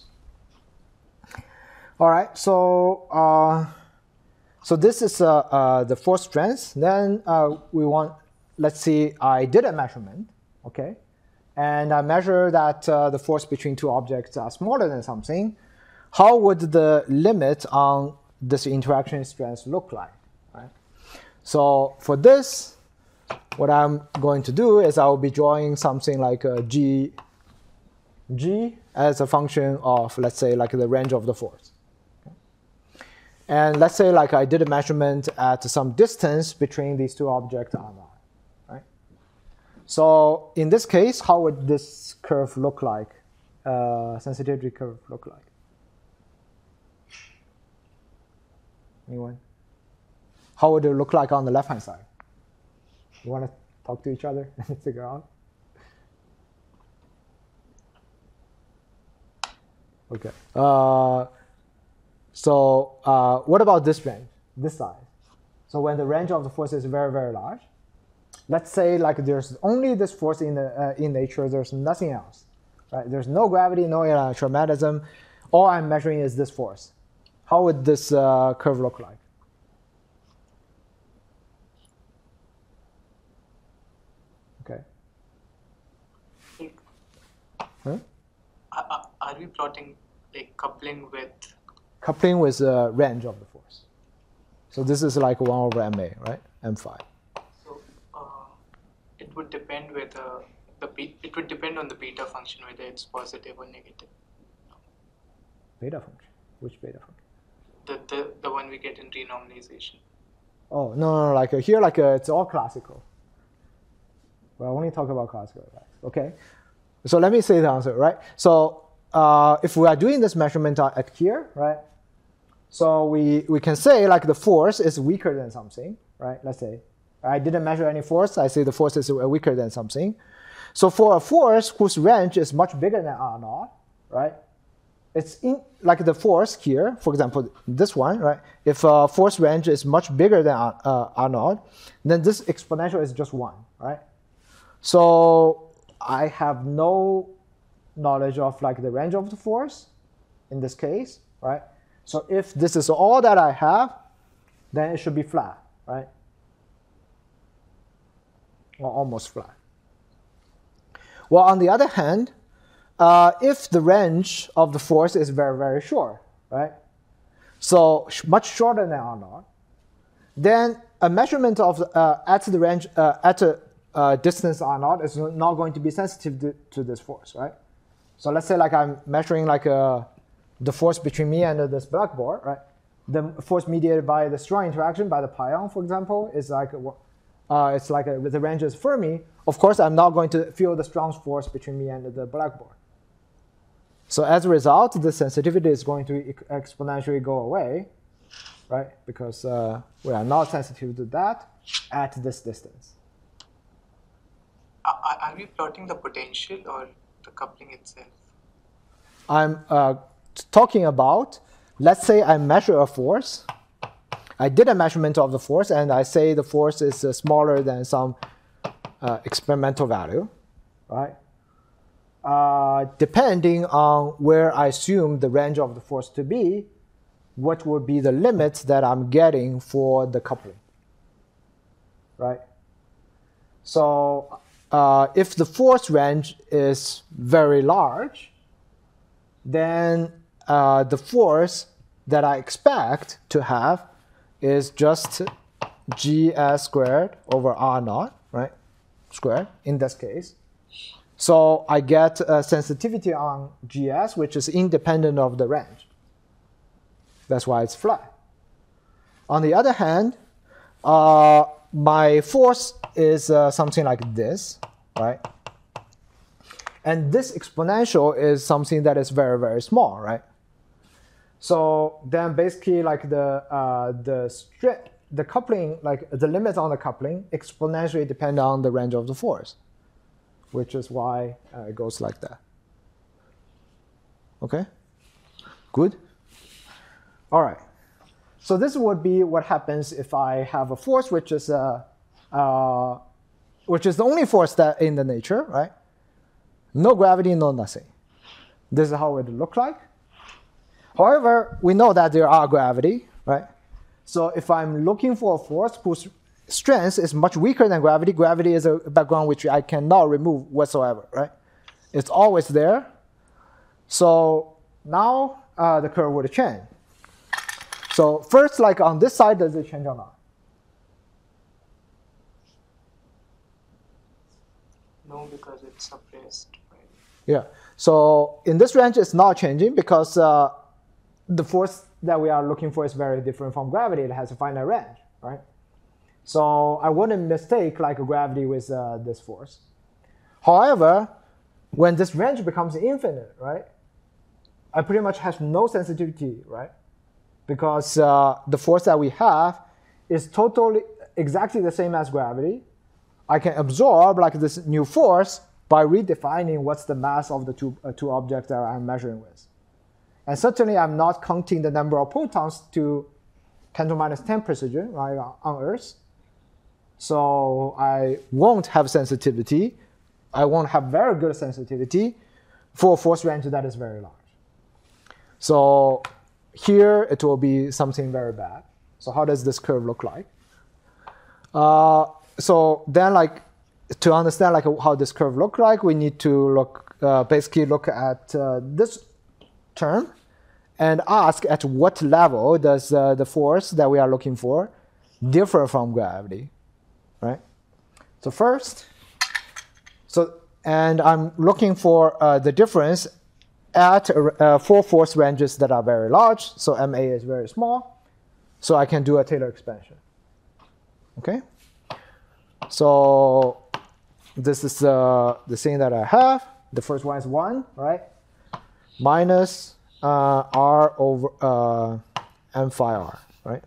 All right, so uh, so this is uh, uh, the force strength. Then uh, we want, let's see, I did a measurement, okay? And I measure that uh, the force between two objects are smaller than something. How would the limit on this interaction strength look like? Right? So for this, what I'm going to do is I will be drawing something like a G, G as a function of, let's say, like the range of the force. Okay? And let's say like I did a measurement at some distance between these two objects R naught. Right? So in this case, how would this curve look like? Uh, sensitivity curve look like? Anyone? How would it look like on the left-hand side? You want to talk to each other and figure out? Okay. Uh, so uh, what about this range, this size? So when the range of the force is very, very large, let's say like there's only this force in, the, uh, in nature, there's nothing else. Right? There's no gravity, no electromagnetism. All I'm measuring is this force. How would this uh, curve look like? Okay. Huh? Are, are we plotting like coupling with? Coupling with the range of the force. So this is like one over M A, right? M phi. So, uh, would depend whether the be it would depend on the beta function whether it's positive or negative. Beta function? Which beta function? The the the one we get in renormalization. Oh no no, no like uh, here like uh, it's all classical. Well, I only talk about classical, right? Okay. So let me say the answer, right? So uh, if we are doing this measurement at here, right? So we we can say like the force is weaker than something, right? Let's say I didn't measure any force. I say the force is weaker than something. So for a force whose range is much bigger than R naught, right? It's in like the force here, for example, this one, right? If a force range is much bigger than R, uh, R naught, then this exponential is just one, right? So I have no knowledge of like the range of the force in this case, right? So if this is all that I have, then it should be flat, right? Or almost flat. Well, on the other hand, uh, if the range of the force is very, very short, right? So sh much shorter than R naught, then a measurement of uh, at the range uh, at a uh, distance R naught is not going to be sensitive to, to this force, right? So let's say like I'm measuring like a, the force between me and this blackboard, right? The force mediated by the strong interaction by the pion, for example, is like a, uh, it's like a, the range is Fermi. Of course, I'm not going to feel the strong force between me and the blackboard. So as a result, the sensitivity is going to exponentially go away, right? Because uh, we are not sensitive to that at this distance. Are, are we plotting the potential or the coupling itself? I'm uh, talking about, let's say I measure a force. I did a measurement of the force, and I say the force is uh, smaller than some uh, experimental value, right? Uh, depending on where I assume the range of the force to be, what would be the limits that I'm getting for the coupling, right? So uh, if the force range is very large, then uh, the force that I expect to have is just Gs squared over R naught, right? Squared in this case. So I get a sensitivity on Gs, which is independent of the range. That's why it's flat. On the other hand, uh, my force is uh, something like this, right? And this exponential is something that is very, very small, right? So then basically like the, uh, the, strip, the coupling, like the limits on the coupling exponentially depend on the range of the force, which is why uh, it goes like that. Okay? Good? All right. So this would be what happens if I have a force which is, uh, uh, which is the only force that in the nature, right? No gravity, no nothing. This is how it would look like. However, we know that there are gravity, right? So if I'm looking for a force whose strength is much weaker than gravity, gravity is a background which I cannot remove whatsoever, right? It's always there. So now uh, the curve would change. So first, like on this side, does it change or not? No, because it's suppressed. Right? Yeah. So in this range, it's not changing because uh, the force that we are looking for is very different from gravity. It has a finite range, right? So I wouldn't mistake like gravity with uh, this force. However, when this range becomes infinite, right, I pretty much have no sensitivity, right? Because uh, the force that we have is totally exactly the same as gravity. I can absorb like this new force by redefining what's the mass of the two, uh, two objects that I'm measuring with. And certainly I'm not counting the number of protons to ten to the minus ten precision, right, on Earth. So I won't have sensitivity. I won't have very good sensitivity for a force range that is very large. So here it will be something very bad. So how does this curve look like? Uh, so then like to understand like how this curve look like, we need to look uh, basically look at uh, this term and ask at what level does uh, the force that we are looking for differ from gravity, right? So first, So, and I'm looking for uh, the difference at uh, four force ranges that are very large. So M A is very small. So I can do a Taylor expansion. Okay. So this is uh, the thing that I have. The first one is one, right? Minus uh, R over uh, M phi R, right?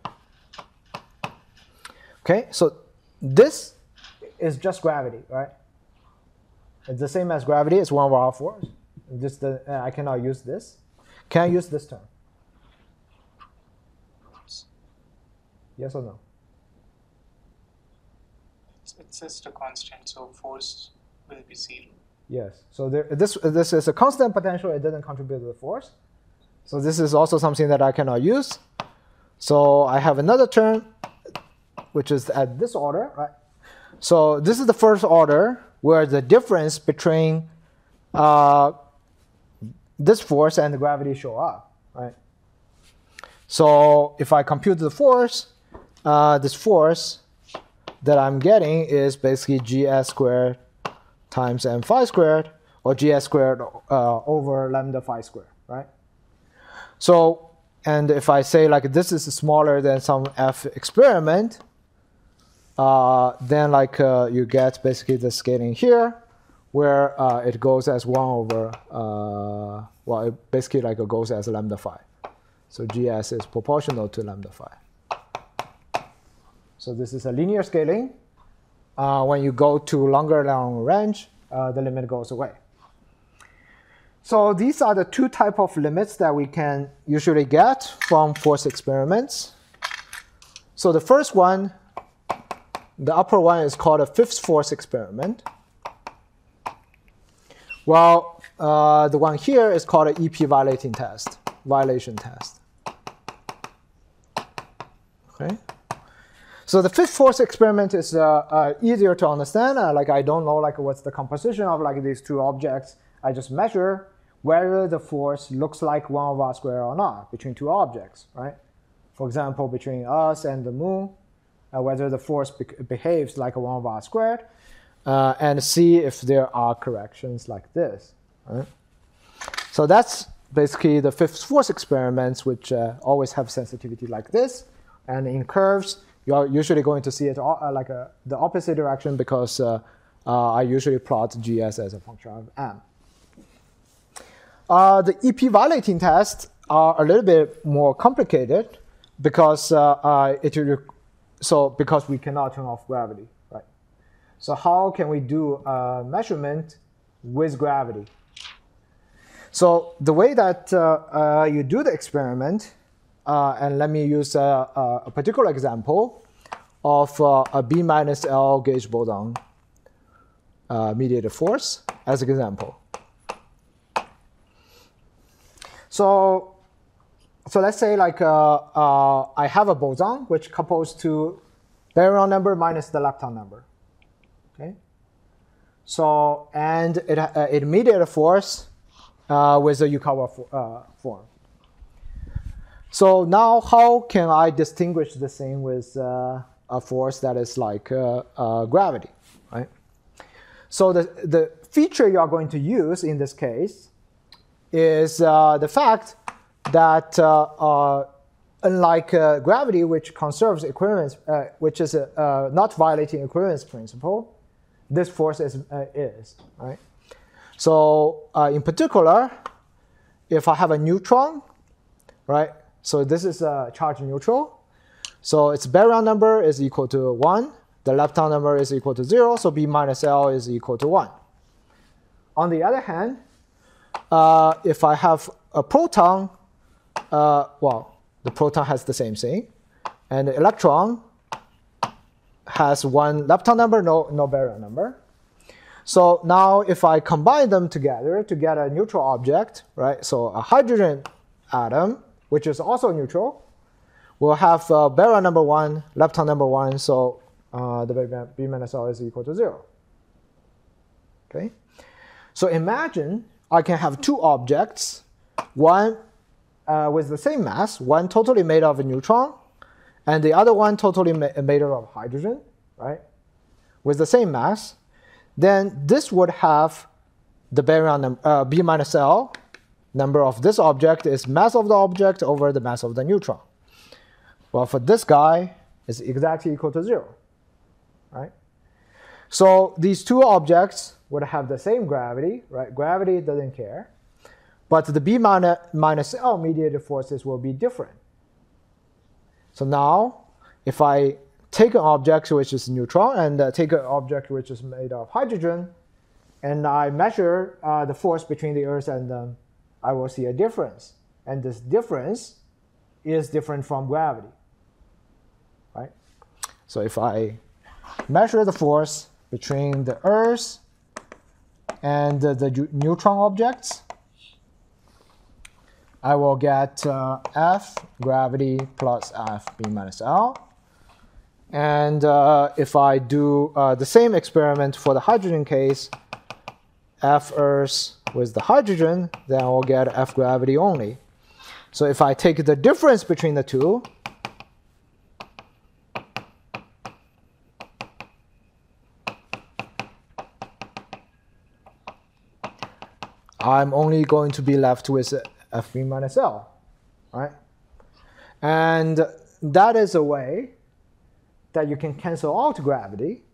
Okay, so this is just gravity, right? It's the same as gravity. It's one over R force. Just the, uh, I cannot use this. Can I use this term? Yes or no? It's, it's just a constant, so force will be zero. Yes. So there, this this is a constant potential. It doesn't contribute to the force. So this is also something that I cannot use. So I have another term, which is at this order, right? So this is the first order where the difference between uh, this force and the gravity show up, right? So if I compute the force, uh, this force that I'm getting is basically gs squared times m phi squared, or gs squared uh, over lambda phi squared, right? So, and if I say like this is smaller than some f experiment, uh, then like uh, you get basically the scaling here, where uh, it goes as one over, uh, well, it basically like it goes as lambda phi. So gs is proportional to lambda phi. So this is a linear scaling. Uh, when you go to longer long range, uh, the limit goes away. So these are the two type of limits that we can usually get from force experiments. So the first one, the upper one, is called a fifth force experiment. Well, uh, the one here is called an E P violating test, violation test. Okay. So the fifth force experiment is uh, uh, easier to understand. Uh, like I don't know like what's the composition of like these two objects. I just measure whether the force looks like one over r squared or not between two objects, right? For example, between us and the moon, uh, whether the force be behaves like a one over r squared, uh, and see if there are corrections like this. Right? So that's basically the fifth force experiments, which uh, always have sensitivity like this, and in curves. You are usually going to see it all, uh, like a, the opposite direction because uh, uh, I usually plot gs as a function of m. Uh, the E P violating tests are a little bit more complicated because uh, uh, it so because we cannot turn off gravity, right? So how can we do a measurement with gravity? So the way that uh, uh, you do the experiment. Uh, and let me use a, a, a particular example of uh, a B minus L gauge boson uh, mediated force as an example. So, so let's say like uh, uh, I have a boson which couples to baryon number minus the lepton number. Okay. So and it uh, it mediated force uh, with a Yukawa for, uh, form. So now how can I distinguish this thing with uh, a force that is like uh, uh, gravity, right? So the, the feature you are going to use in this case is uh, the fact that uh, uh, unlike uh, gravity, which conserves equivalence, uh, which is uh, uh, not violating equivalence principle, this force is, uh, is right? So uh, in particular, if I have a neutron, right? So this is a charge neutral. So its baryon number is equal to one. The lepton number is equal to zero. So B minus L is equal to one. On the other hand, uh, if I have a proton, uh, well, the proton has the same thing. And the electron has one lepton number, no, no baryon number. So now if I combine them together to get a neutral object, right? So a hydrogen atom, which is also neutral, will have uh, baryon number one, lepton number one, so uh, the B minus L is equal to zero. Okay, so imagine I can have two objects, one uh, with the same mass, one totally made of a neutron, and the other one totally ma made of hydrogen, right? With the same mass, then this would have the baryon uh, B minus L. Number of this object is mass of the object over the mass of the neutron. Well, for this guy, it's exactly equal to zero, right? So these two objects would have the same gravity, right? Gravity doesn't care. But the B minus L mediated forces will be different. So now, if I take an object which is neutron and uh, take an object which is made of hydrogen, and I measure uh, the force between the Earth and them, I will see a difference. And this difference is different from gravity, right? So if I measure the force between the Earth and the, the neutron objects, I will get uh, F gravity plus F B minus L. And uh, if I do uh, the same experiment for the hydrogen case, F Earth with the hydrogen, then I will get F gravity only. So if I take the difference between the two, I'm only going to be left with F B minus L, right? And that is a way that you can cancel out gravity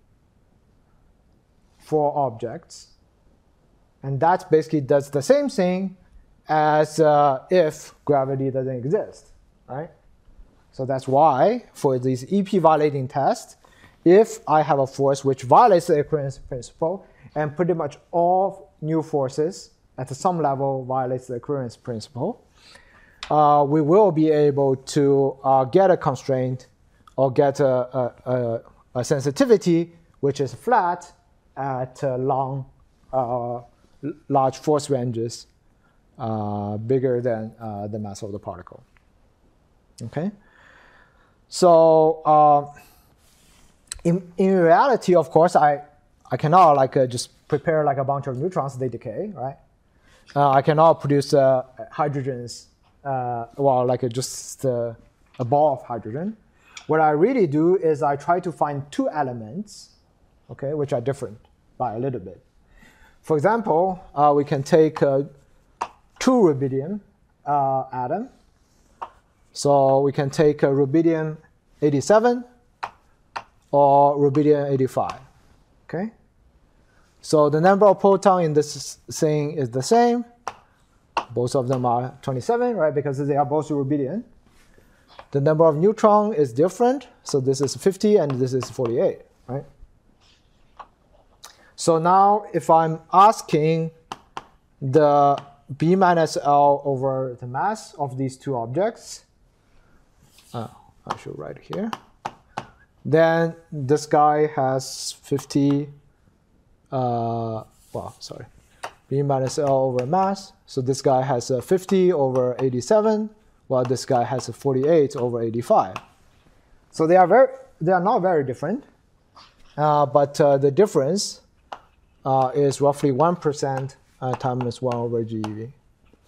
for objects. And that basically does the same thing as uh, if gravity doesn't exist, right? So that's why for these E P violating tests, if I have a force which violates the occurrence principle, and pretty much all new forces at some level violates the occurrence principle, uh, we will be able to uh, get a constraint or get a, a, a, a sensitivity which is flat at uh, long, uh, large force ranges uh, bigger than uh, the mass of the particle. Okay, so uh, in in reality, of course, I I cannot like uh, just prepare like a bunch of neutrons, they decay, right? Uh, I cannot produce uh, hydrogens, uh, well, like a, just uh, a ball of hydrogen. What I really do is I try to find two elements, okay, which are different by a little bit. For example, uh, we can take uh, two rubidium uh, atom. So we can take uh, rubidium eighty-seven or rubidium eighty-five, okay? So the number of protons in this thing is the same. Both of them are twenty-seven, right, because they are both rubidium. The number of neutrons is different. So this is fifty and this is forty-eight, right? So now if I'm asking the B minus L over the mass of these two objects, uh, I should write here, then this guy has fifty, uh, well, sorry, B minus L over mass. So this guy has a fifty over eighty-seven, while this guy has a forty-eight over eighty-five. So they are very, they are not very different, uh, but uh, the difference uh, is roughly one percent uh, times one over G E V.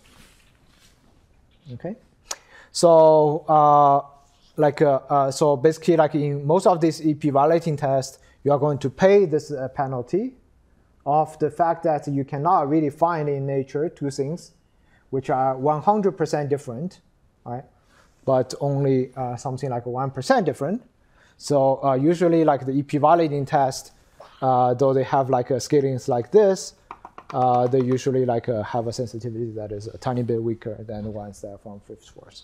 Okay, so uh, like uh, uh, so basically, like in most of these E P violating tests, you are going to pay this uh, penalty of the fact that you cannot really find in nature two things which are one hundred percent different, right? But only uh, something like one percent different. So uh, usually like the E P violating test, uh, though they have like a scalings like this, uh, they usually like uh, have a sensitivity that is a tiny bit weaker than the ones that are from fifth force.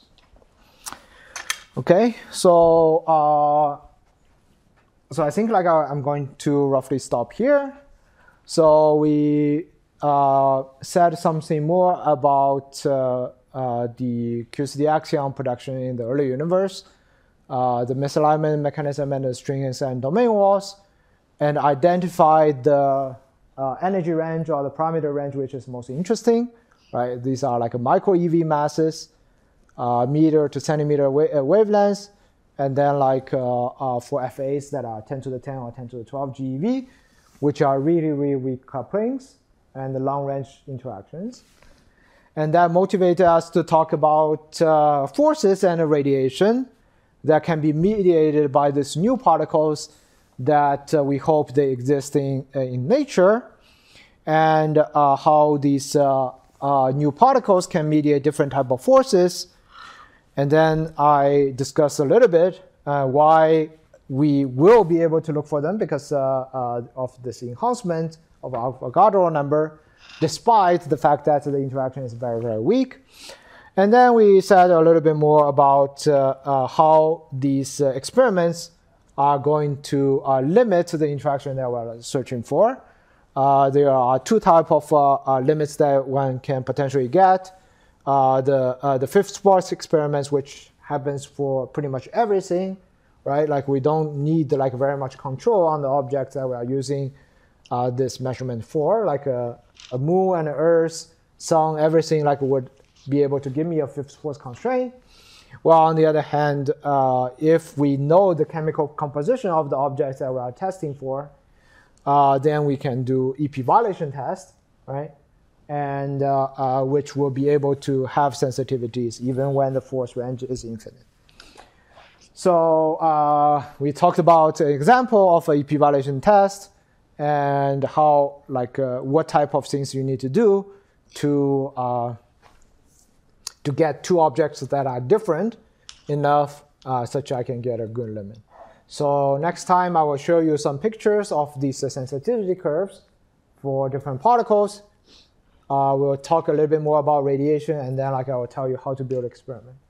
Okay, so uh, so I think like I, I'm going to roughly stop here. So we uh, said something more about uh, uh, the Q C D axion production in the early universe, uh, the misalignment mechanism and the string and domain walls, and identified the uh, energy range or the parameter range which is most interesting. Right? These are like a micro E V masses, uh, meter to centimeter wa uh, wavelengths, and then like uh, uh, for F As that are ten to the ten or ten to the twelve G E V, which are really, really weak couplings and the long-range interactions. And that motivated us to talk about uh, forces and radiation that can be mediated by these new particles that uh, we hope they exist in, uh, in nature, and uh, how these uh, uh, new particles can mediate different type of forces. And then I discussed a little bit uh, why we will be able to look for them because uh, uh, of this enhancement of our Avogadro number, despite the fact that the interaction is very, very weak. And then we said a little bit more about uh, uh, how these uh, experiments are going to uh, limit the interaction that we're searching for. Uh, there are two types of uh, uh, limits that one can potentially get. Uh, the uh, the fifth force experiments, which happens for pretty much everything, right? Like we don't need like very much control on the objects that we are using uh, this measurement for, like a, a moon and an Earth, sun, everything like would be able to give me a fifth force constraint. Well, on the other hand, uh, if we know the chemical composition of the objects that we are testing for, uh, then we can do E P violation test, right? And uh, uh, which will be able to have sensitivities even when the force range is infinite. So uh, we talked about an example of an E P violation test and how, like, uh, what type of things you need to do to uh, to get two objects that are different enough uh, such I can get a good limit. So next time I will show you some pictures of these uh, sensitivity curves for different particles. Uh, we'll talk a little bit more about radiation, and then like I will tell you how to build experiment.